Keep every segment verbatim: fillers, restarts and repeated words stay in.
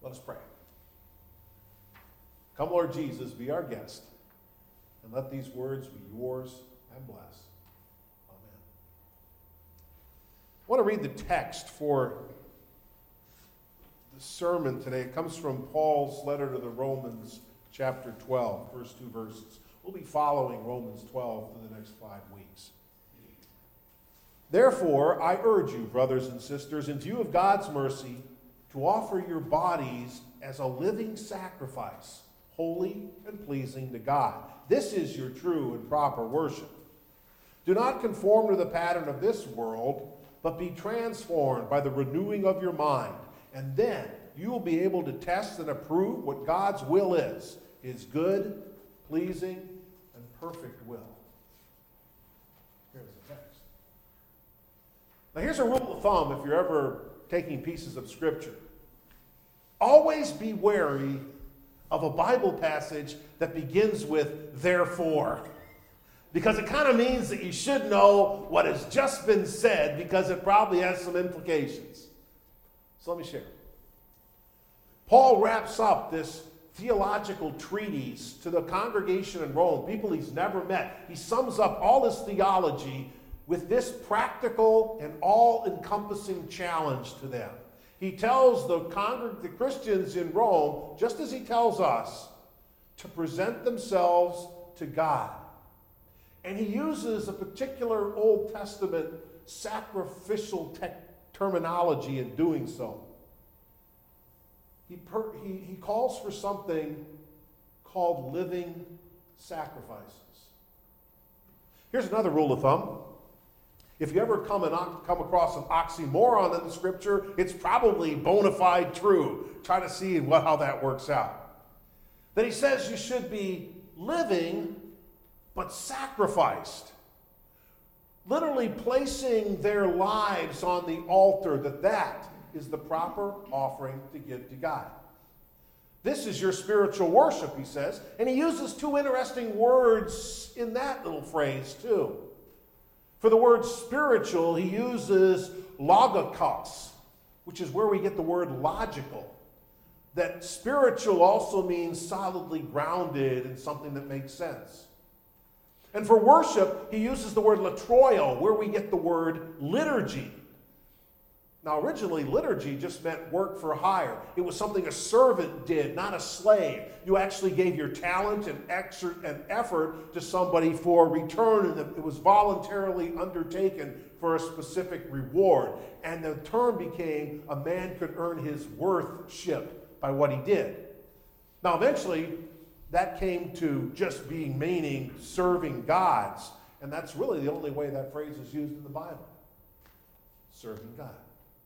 Let us pray. Come, Lord Jesus, be our guest, and let these words be yours and bless. Amen. I want to read the text for the sermon today. It comes from Paul's letter to the Romans, chapter twelve, first two verses. We'll be following Romans twelve for the next five weeks. Therefore, I urge you, brothers and sisters, in view of God's mercy, to offer your bodies as a living sacrifice, holy and pleasing to God. This is your true and proper worship. Do not conform to the pattern of this world, but be transformed by the renewing of your mind, and then you will be able to test and approve what God's will is, his good, pleasing, and perfect will. Here's the text. Now here's a rule of thumb if you're ever taking pieces of Scripture. Always be wary of a Bible passage that begins with therefore. Because it kind of means that you should know what has just been said because it probably has some implications. So let me share. Paul wraps up this theological treatise to the congregation in Rome, people he's never met. He sums up all his theology with this practical and all-encompassing challenge to them. He tells the, congreg- the Christians in Rome, just as he tells us, to present themselves to God. And he uses a particular Old Testament sacrificial te- terminology in doing so. He, per- he, he calls for something called living sacrifices. Here's another rule of thumb. If you ever come, and come across an oxymoron in the Scripture, it's probably bona fide true. Try to see what, how that works out. That he says you should be living but sacrificed. Literally placing their lives on the altar, that that is the proper offering to give to God. This is your spiritual worship, he says. And he uses two interesting words in that little phrase, too. For the word spiritual, he uses logikos, which is where we get the word logical. That spiritual also means solidly grounded in something that makes sense. And for worship, he uses the word latroio, where we get the word liturgy. Now, originally, liturgy just meant work for hire. It was something a servant did, not a slave. You actually gave your talent and, exer- and effort to somebody for return, and it was voluntarily undertaken for a specific reward. And the term became a man could earn his worthship by what he did. Now, eventually, that came to just being meaning serving gods, and that's really the only way that phrase is used in the Bible. Serving God.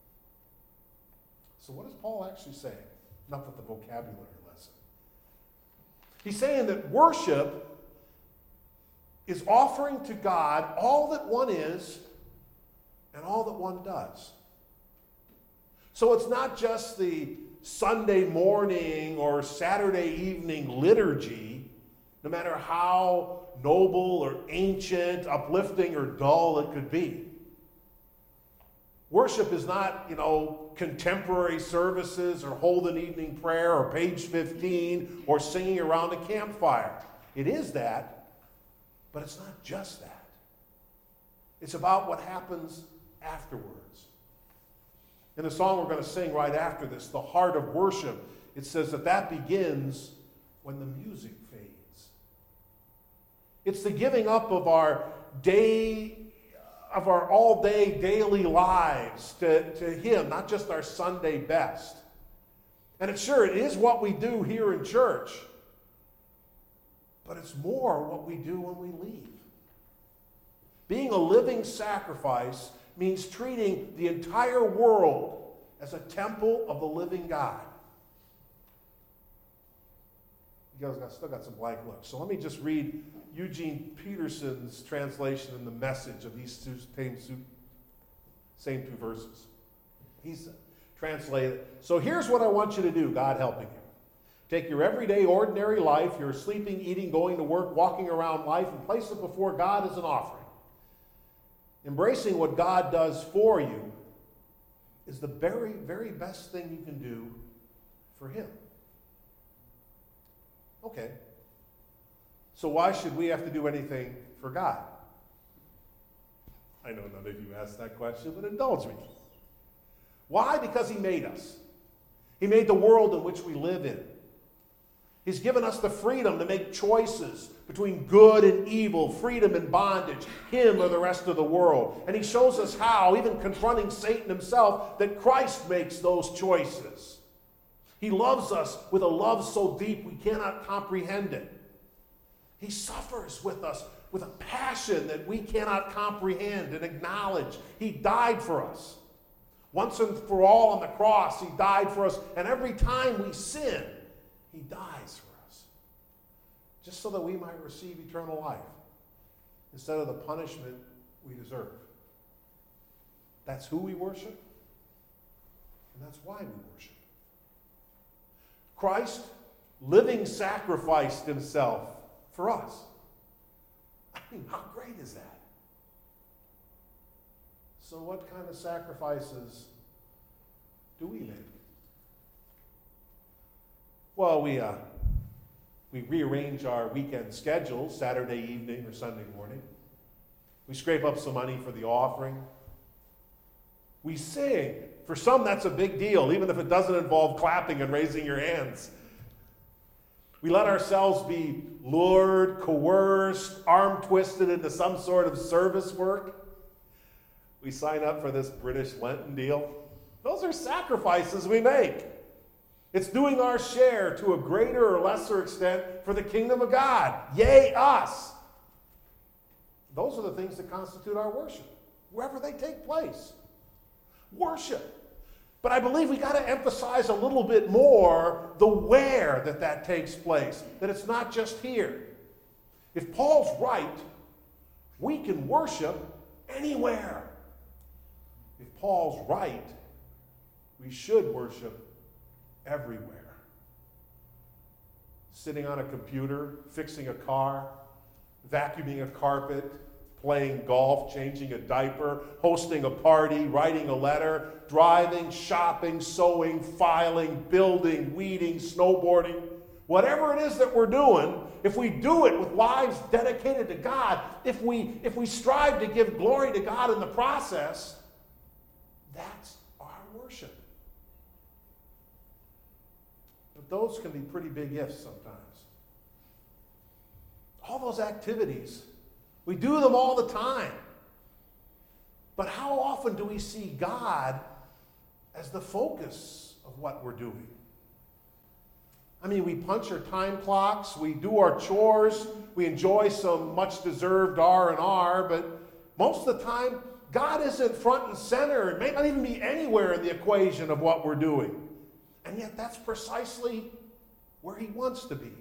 So what is Paul actually saying? Enough with the vocabulary lesson. He's saying that worship is offering to God all that one is and all that one does. So it's not just the Sunday morning or Saturday evening liturgy, no matter how noble or ancient, uplifting or dull it could be. Worship is not, you know, contemporary services or hold an evening prayer or page fifteen or singing around a campfire. It is that, but it's not just that. It's about what happens afterwards. In the song we're going to sing right after this, The Heart of Worship, it says that that begins when the music fades. It's the giving up of our day of our all-day daily lives to, to him, not just our Sunday best. And it's sure, it is what we do here in church, but it's more what we do when we leave. Being a living sacrifice means treating the entire world as a temple of the living God. You guys got, still got some blank looks. So let me just read Eugene Peterson's translation in the Message of these two, same, same two verses. He's translated, so here's what I want you to do, God helping you. Take your everyday, ordinary life, your sleeping, eating, going to work, walking around life, and place it before God as an offering. Embracing what God does for you is the very, very best thing you can do for him. Okay. So why should we have to do anything for God? I know none of you asked that question, but indulge me. Why? Because he made us. He made the world in which we live in. He's given us the freedom to make choices between good and evil, freedom and bondage, him or the rest of the world. And he shows us how, even confronting Satan himself, that Christ makes those choices. He loves us with a love so deep we cannot comprehend it. He suffers with us with a passion that we cannot comprehend and acknowledge. He died for us. Once and for all on the cross, he died for us. And every time we sin, he dies for us. Just so that we might receive eternal life instead of the punishment we deserve. That's who we worship, and that's why we worship. Christ, living, sacrificed himself for us. I mean, how great is that? So what kind of sacrifices do we make? Well, we uh, we rearrange our weekend schedules, Saturday evening or Sunday morning. We scrape up some money for the offering. We sing. For some, that's a big deal, even if it doesn't involve clapping and raising your hands. We let ourselves be lured, coerced, arm-twisted into some sort of service work. We sign up for this British Lenten deal. Those are sacrifices we make. It's doing our share to a greater or lesser extent for the kingdom of God. Yea, us. Those are the things that constitute our worship, wherever they take place. Worship. But I believe we got to emphasize a little bit more the where that that takes place, that it's not just here. If Paul's right, we can worship anywhere. If Paul's right, we should worship everywhere. Sitting on a computer, fixing a car, vacuuming a carpet, playing golf, changing a diaper, hosting a party, writing a letter, driving, shopping, sewing, filing, building, weeding, snowboarding. Whatever it is that we're doing, if we do it with lives dedicated to God, if we, if we strive to give glory to God in the process, that's our worship. But those can be pretty big ifs sometimes. All those activities, we do them all the time. But how often do we see God as the focus of what we're doing? I mean, we punch our time clocks, we do our chores, we enjoy some much-deserved R and R, but most of the time, God isn't front and center. It may not even be anywhere in the equation of what we're doing. And yet that's precisely where he wants to be.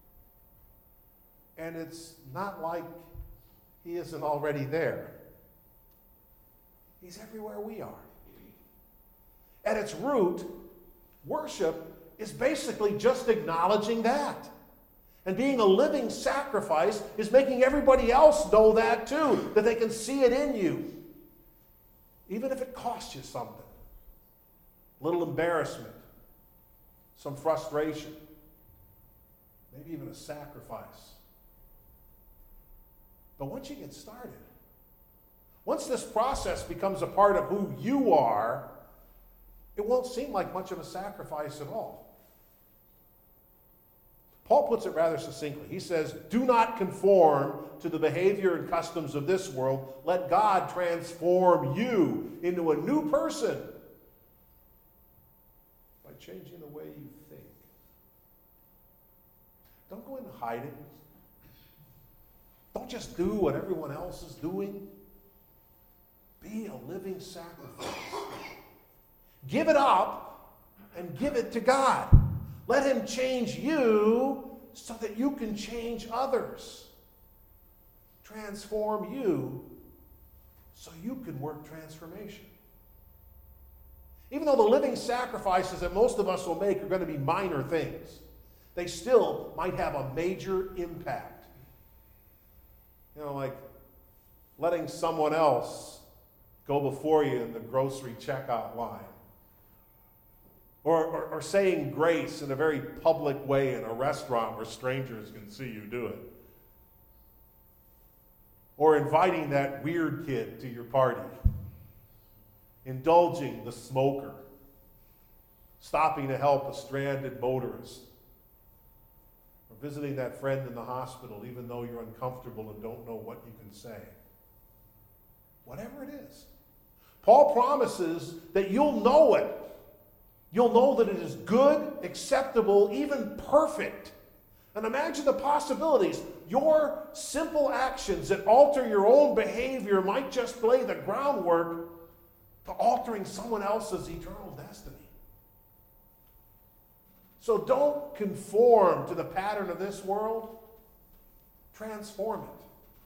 And it's not like he isn't already there. He's everywhere we are. At its root, worship is basically just acknowledging that. And being a living sacrifice is making everybody else know that too, that they can see it in you. Even if it costs you something. A little embarrassment, some frustration, maybe even a sacrifice. But once you get started, once this process becomes a part of who you are, it won't seem like much of a sacrifice at all. Paul puts it rather succinctly. He says, do not conform to the behavior and customs of this world. Let God transform you into a new person by changing the way you think. Don't go into hiding. Don't just do what everyone else is doing. Be a living sacrifice. Give it up and give it to God. Let him change you so that you can change others. Transform you so you can work transformation. Even though the living sacrifices that most of us will make are going to be minor things, they still might have a major impact. You know, like letting someone else go before you in the grocery checkout line. Or, or, or saying grace in a very public way in a restaurant where strangers can see you do it. Or inviting that weird kid to your party. Indulging the smoker. Stopping to help a stranded motorist. Or visiting that friend in the hospital even though you're uncomfortable and don't know what you can say. Whatever it is. Paul promises that you'll know it. You'll know that it is good, acceptable, even perfect. And imagine the possibilities. Your simple actions that alter your own behavior might just lay the groundwork to altering someone else's eternal destiny. So don't conform to the pattern of this world. Transform it.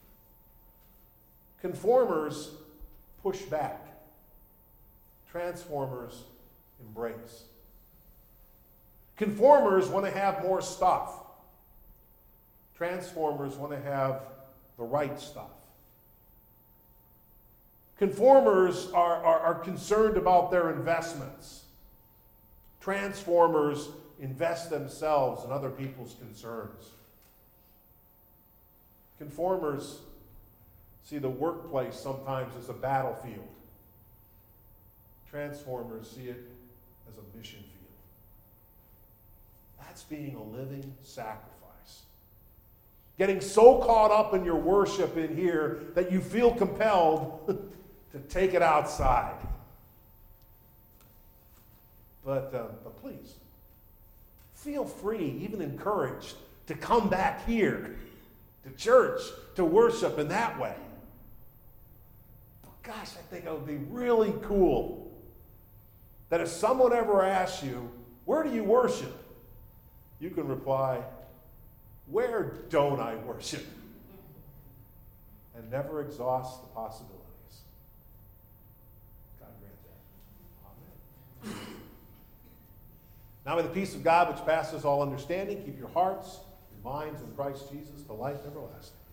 Conformers push back. Transformers embrace. Conformers want to have more stuff. Transformers want to have the right stuff. Conformers are, are, are concerned about their investments. Transformers invest themselves in other people's concerns. Conformers see the workplace sometimes as a battlefield. Transformers see it as a mission field. That's being a living sacrifice. Getting so caught up in your worship in here that you feel compelled to take it outside. But, uh, but please, feel free, even encouraged, to come back here to church, to worship in that way. But gosh, I think it would be really cool that if someone ever asks you, where do you worship? You can reply, where don't I worship? And never exhaust the possibilities. God grant that. Amen. Now may the peace of God, which passes all understanding, keep your hearts, your minds in Christ Jesus to life everlasting.